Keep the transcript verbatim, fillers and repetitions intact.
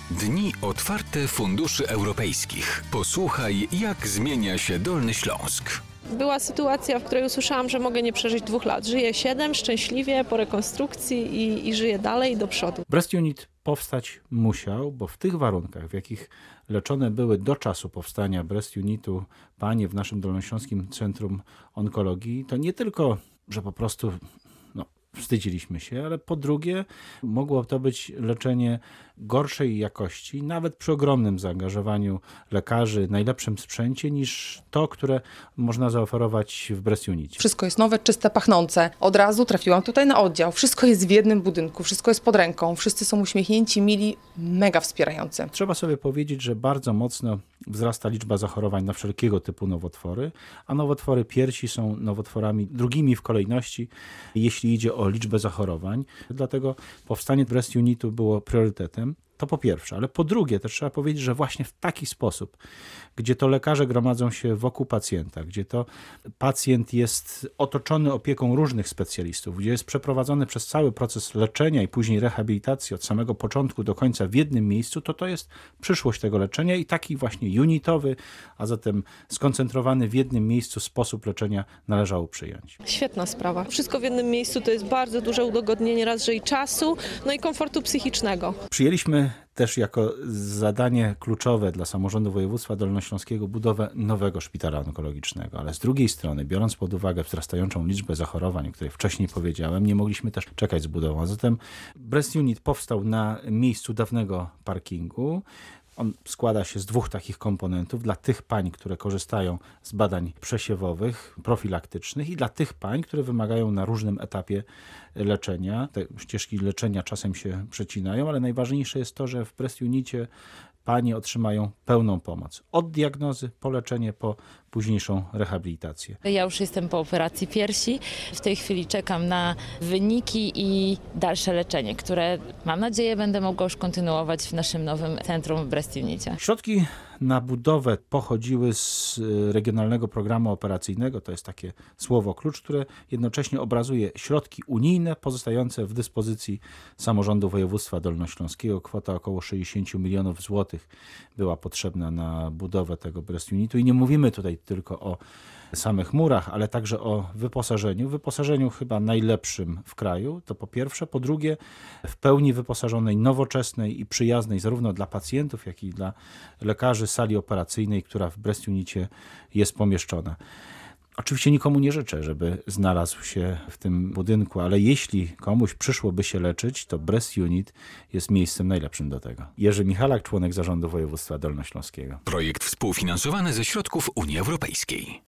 Dni otwarte funduszy europejskich. Posłuchaj, jak zmienia się Dolny Śląsk. Była sytuacja, w której usłyszałam, że mogę nie przeżyć dwóch lat. Żyję siedem, szczęśliwie, po rekonstrukcji i, i żyję dalej do przodu. Breast Unit powstać musiał, bo w tych warunkach, w jakich leczone były do czasu powstania Breast Unitu panie w naszym Dolnośląskim Centrum Onkologii, to nie tylko, że po prostu no, wstydziliśmy się, ale po drugie mogło to być leczenie gorszej jakości, nawet przy ogromnym zaangażowaniu lekarzy, najlepszym sprzęcie niż to, które można zaoferować w Breast Unicie. Wszystko jest nowe, czyste, pachnące. Od razu trafiłam tutaj na oddział. Wszystko jest w jednym budynku, wszystko jest pod ręką, wszyscy są uśmiechnięci, mili, mega wspierający. Trzeba sobie powiedzieć, że bardzo mocno wzrasta liczba zachorowań na wszelkiego typu nowotwory, a nowotwory piersi są nowotworami drugimi w kolejności, jeśli idzie o liczbę zachorowań. Dlatego powstanie Breast Unitu było priorytetem. To po pierwsze, ale po drugie też trzeba powiedzieć, że właśnie w taki sposób, gdzie to lekarze gromadzą się wokół pacjenta, gdzie to pacjent jest otoczony opieką różnych specjalistów, gdzie jest przeprowadzony przez cały proces leczenia i później rehabilitacji od samego początku do końca w jednym miejscu, to to jest przyszłość tego leczenia i taki właśnie unitowy, a zatem skoncentrowany w jednym miejscu sposób leczenia należało przyjąć. Świetna sprawa. Wszystko w jednym miejscu to jest bardzo duże udogodnienie raz, że i czasu, no i komfortu psychicznego. Przyjęliśmy też jako zadanie kluczowe dla samorządu województwa dolnośląskiego budowę nowego szpitala onkologicznego, ale z drugiej strony, biorąc pod uwagę wzrastającą liczbę zachorowań, o której wcześniej powiedziałem, nie mogliśmy też czekać z budową. A zatem Breast Unit powstał na miejscu dawnego parkingu. On składa się z dwóch takich komponentów. Dla tych pań, które korzystają z badań przesiewowych, profilaktycznych i dla tych pań, które wymagają na różnym etapie leczenia. Te ścieżki leczenia czasem się przecinają, ale najważniejsze jest to, że w Breast Unicie panie otrzymają pełną pomoc. Od diagnozy, po leczenie, po późniejszą rehabilitację. Ja już jestem po operacji piersi. W tej chwili czekam na wyniki i dalsze leczenie, które mam nadzieję będę mogła już kontynuować w naszym nowym centrum w Breast Unicie. Środki na budowę pochodziły z regionalnego programu operacyjnego. To jest takie słowo klucz, które jednocześnie obrazuje środki unijne pozostające w dyspozycji samorządu województwa dolnośląskiego. Kwota około sześćdziesiąt milionów złotych była potrzebna na budowę tego Breast Unitu i nie mówimy tutaj tylko o samych murach, ale także o wyposażeniu. Wyposażeniu chyba najlepszym w kraju, to po pierwsze. Po drugie, w pełni wyposażonej, nowoczesnej i przyjaznej zarówno dla pacjentów, jak i dla lekarzy sali operacyjnej, która w Breast Unicie jest pomieszczona. Oczywiście nikomu nie życzę, żeby znalazł się w tym budynku, ale jeśli komuś przyszłoby się leczyć, to Breast Unit jest miejscem najlepszym do tego. Jerzy Michalak, członek Zarządu Województwa Dolnośląskiego. Projekt współfinansowany ze środków Unii Europejskiej.